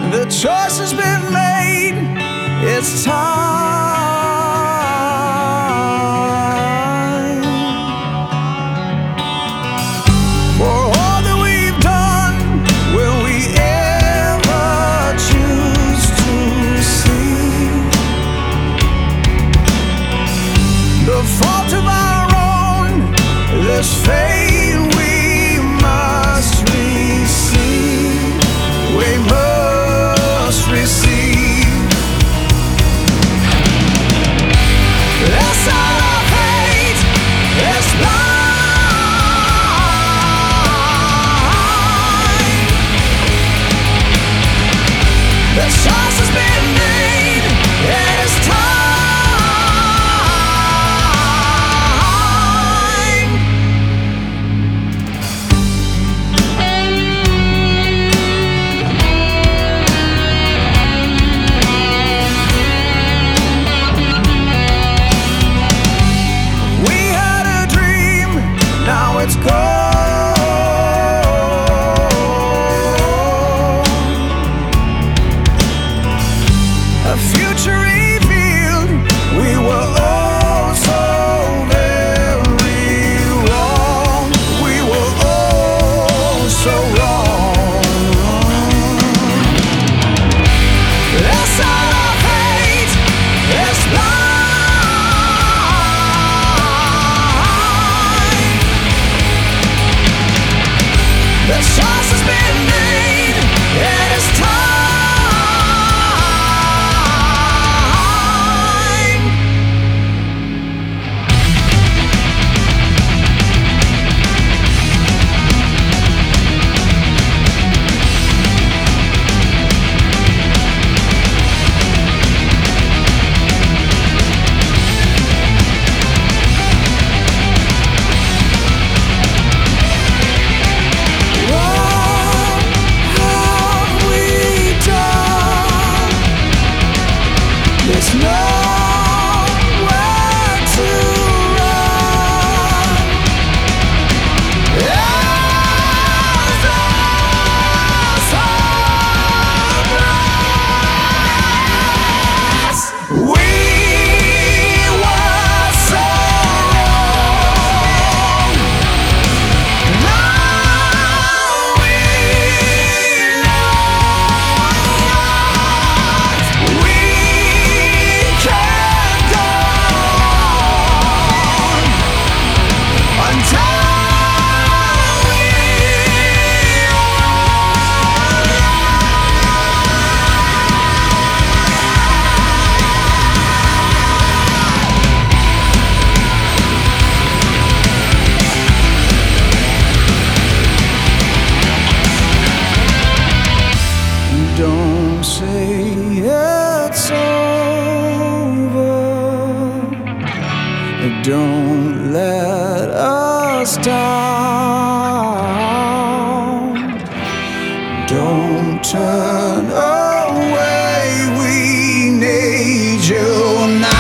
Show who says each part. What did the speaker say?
Speaker 1: The choice has been made. It's time for all that we've done. Will we ever choose to see the fault of our own? This fate we must receive. We must receive. That's not our fate. It's blind. The choice has been made. It is time. It's gone. A future revealed. We were all so very wrong. We were all so wrong. That's not our fate. It's blind. The choice has been made. It is time. There's nowhere to run. As us hopeless. We were so wrong. Now we know we can't go on until we don't say it's over. Don't let us down. Don't turn away. We need you now.